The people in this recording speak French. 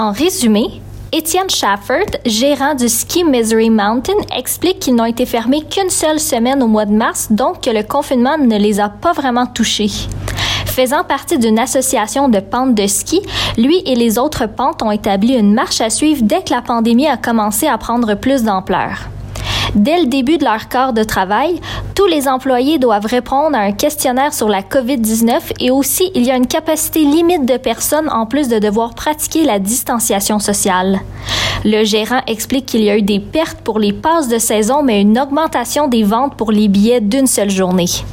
En résumé, Étienne Schaffert, gérant du ski Misery Mountain, explique qu'ils n'ont été fermés qu'une seule semaine au mois de mars, donc que le confinement ne les a pas vraiment touchés. Faisant partie d'une association de pentes de ski, lui et les autres pentes ont établi une marche à suivre dès que la pandémie a commencé à prendre plus d'ampleur. Dès le début de leur quart de travail, tous les employés doivent répondre à un questionnaire sur la COVID-19 et aussi il y a une capacité limite de personnes en plus de devoir pratiquer la distanciation sociale. Le gérant explique qu'il y a eu des pertes pour les passes de saison mais une augmentation des ventes pour les billets d'une seule journée.